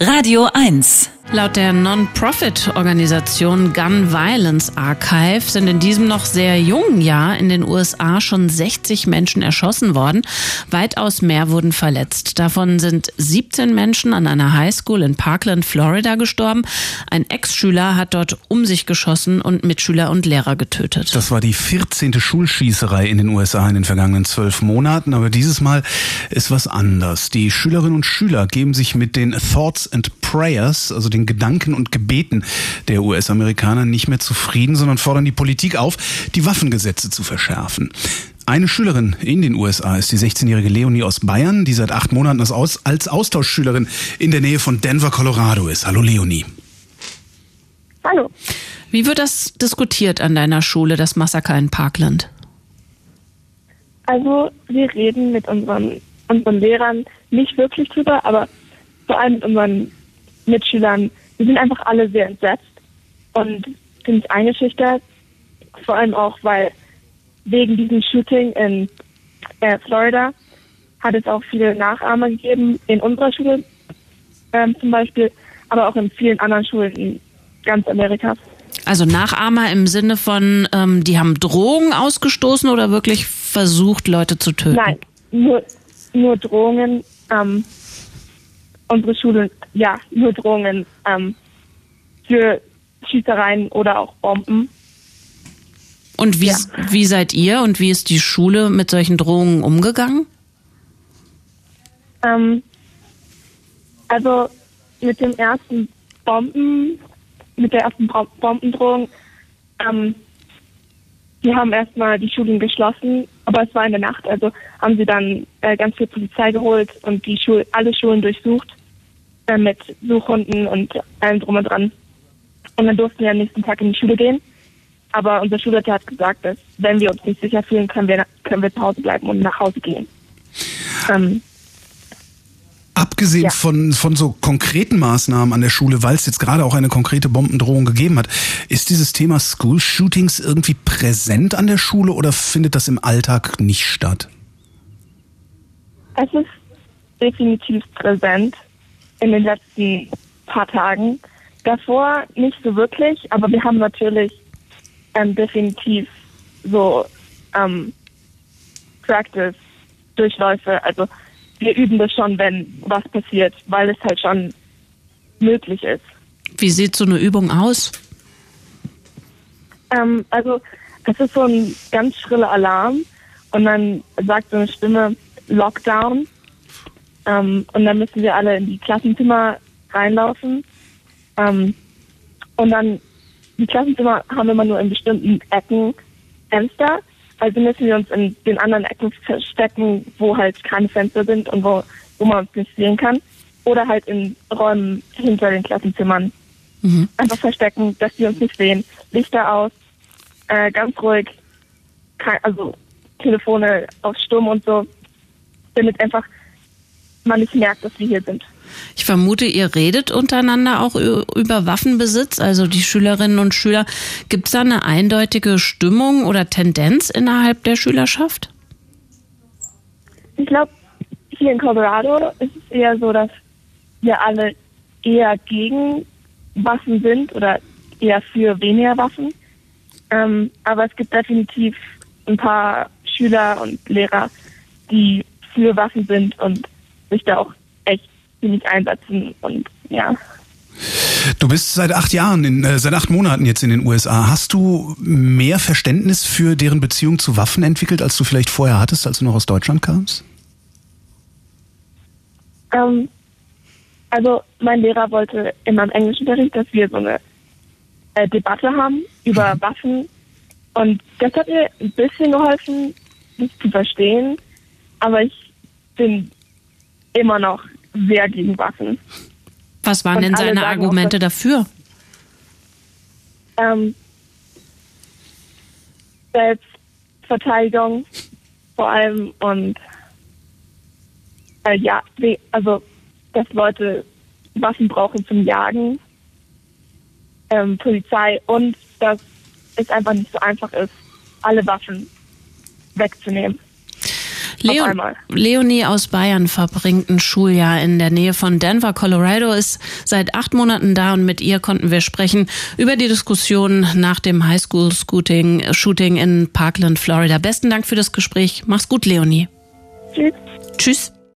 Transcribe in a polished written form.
Radio 1. Laut der Non-Profit-Organisation Gun Violence Archive sind in diesem noch sehr jungen Jahr in den USA schon 60 Menschen erschossen worden. Weitaus mehr wurden verletzt. Davon sind 17 Menschen an einer Highschool in Parkland, Florida gestorben. Ein Ex-Schüler hat dort um sich geschossen und Mitschüler und Lehrer getötet. Das war die 14. Schulschießerei in den USA in den vergangenen 12 Monaten. Aber dieses Mal ist was anders. Die Schülerinnen und Schüler geben sich mit den Thoughts and Prayers, also den Gedanken und Gebeten der US-Amerikaner, nicht mehr zufrieden, sondern fordern die Politik auf, die Waffengesetze zu verschärfen. Eine Schülerin in den USA ist die 16-jährige Leonie aus Bayern, die seit 8 Monaten als Austauschschülerin in der Nähe von Denver, Colorado ist. Hallo Leonie. Hallo. Wie wird das diskutiert an deiner Schule, das Massaker in Parkland? Also wir reden mit unseren Lehrern nicht wirklich drüber, aber vor allem mit unseren Mitschülern. Wir sind einfach alle sehr entsetzt und ziemlich eingeschüchtert. Vor allem auch, weil wegen diesem Shooting in Florida hat es auch viele Nachahmer gegeben in unserer Schule zum Beispiel, aber auch in vielen anderen Schulen in ganz Amerika. Also Nachahmer im Sinne von, die haben Drohungen ausgestoßen oder wirklich versucht, Leute zu töten? Nein, nur Drohungen. Unsere Schule, ja, nur Drohungen für Schießereien oder auch Bomben. Und wie seid ihr und wie ist die Schule mit solchen Drohungen umgegangen? Also mit der ersten Bombendrohung, die haben erstmal die Schulen geschlossen, aber es war in der Nacht, also haben sie dann ganz viel Polizei geholt und alle Schulen durchsucht mit Suchhunden und allem drum und dran. Und dann durften wir am nächsten Tag in die Schule gehen. Aber unser Schulleiter hat gesagt, dass wenn wir uns nicht sicher fühlen, können wir zu Hause bleiben und nach Hause gehen. Abgesehen von so konkreten Maßnahmen an der Schule, weil es jetzt gerade auch eine konkrete Bombendrohung gegeben hat, ist dieses Thema School Shootings irgendwie präsent an der Schule oder findet das im Alltag nicht statt? Es ist definitiv präsent in den letzten paar Tagen. Davor nicht so wirklich, aber wir haben natürlich definitiv so Practice-Durchläufe, also wir üben das schon, wenn was passiert, weil es halt schon möglich ist. Wie sieht so eine Übung aus? Also es ist so ein ganz schriller Alarm und dann sagt so eine Stimme Lockdown und dann müssen wir alle in die Klassenzimmer reinlaufen und dann die Klassenzimmer haben immer nur in bestimmten Ecken Fenster. Also müssen wir uns in den anderen Ecken verstecken, wo halt keine Fenster sind und wo man uns nicht sehen kann. Oder halt in Räumen hinter den Klassenzimmern. Einfach verstecken, dass die uns nicht sehen. Lichter aus, ganz ruhig, also Telefone auf Stumm und so, damit einfach man nicht merkt, dass wir hier sind. Ich vermute, ihr redet untereinander auch über Waffenbesitz, also die Schülerinnen und Schüler. Gibt es da eine eindeutige Stimmung oder Tendenz innerhalb der Schülerschaft? Ich glaube, hier in Colorado ist es eher so, dass wir alle eher gegen Waffen sind oder eher für weniger Waffen. Aber es gibt definitiv ein paar Schüler und Lehrer, die für Waffen sind und sich da auch echt ziemlich einsetzen und ja. Du bist seit 8 Monaten jetzt in den USA. Hast du mehr Verständnis für deren Beziehung zu Waffen entwickelt, als du vielleicht vorher hattest, als du noch aus Deutschland kamst? Also mein Lehrer wollte in meinem Englischunterricht, dass wir so eine Debatte haben über Waffen und das hat mir ein bisschen geholfen, das zu verstehen, aber ich bin immer noch sehr gegen Waffen. Was waren denn seine Argumente dafür? Selbstverteidigung vor allem und also dass Leute Waffen brauchen zum Jagen, Polizei und dass es einfach nicht so einfach ist, alle Waffen wegzunehmen. auf einmal. Leonie aus Bayern verbringt ein Schuljahr in der Nähe von Denver, Colorado, ist seit 8 Monaten da und mit ihr konnten wir sprechen über die Diskussion nach dem Highschool-Shooting in Parkland, Florida. Besten Dank für das Gespräch. Mach's gut, Leonie. Tschüss. Tschüss.